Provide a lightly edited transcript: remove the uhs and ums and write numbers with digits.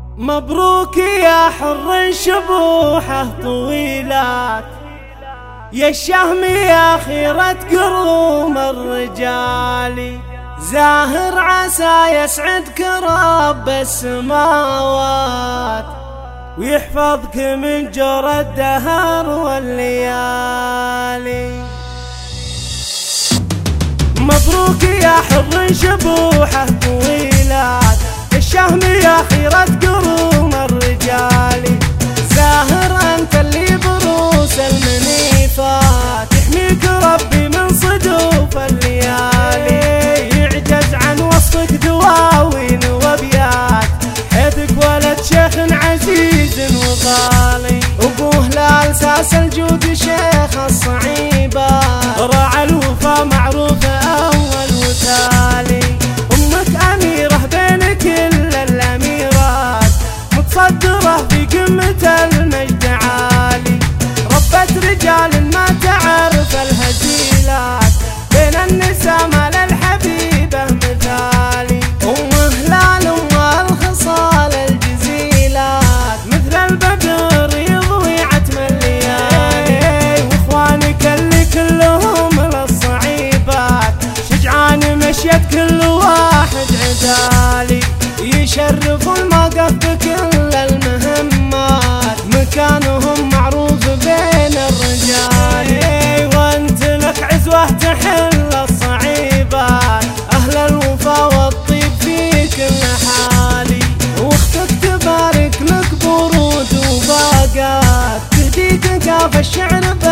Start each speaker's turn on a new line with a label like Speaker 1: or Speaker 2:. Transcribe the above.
Speaker 1: مبروك يا حر شبوحه طويلات، يا الشهم يا خيرة قروم الرجال. زاهر عسى يسعدك رب السماوات، ويحفظك من جور الدهر والليالي. مبروك يا حر شبوحه طويلات، الشهم يا خيرة قروم الرجال. زاهر انت اللي بروس المنيفات، يحميك ربي من صدوف الليالي. يعجز عن وصفك دواوين وابيات، حيثك ولد شيخ عزيز وغالي. ابوه لالساس الجود شيخ الصعيبات، راعى الوفا معروف اول وتالي. امك اميره بين كل الاميرات، متصدره في قمه المجد عالي. ربت رجال ما تعرف الهزيلات، بين النساء ما للحبيبه مثالي. ام هلال ام الخصال الجزيلات، مثل البدر يضوي عتم الليالي. واخوانك اللي كلهم للصعيبات، شجعان مشيت كل واحد عدالي. يشرفوا الموقف بكل المهمات، مكانهم معروف بين الرجال. وانت لك عزوة تحل الصعيبات، اهل الوفا والطيب في كل حالي. واختك تبارك لك برود وباقات، تهديك كاف الشعر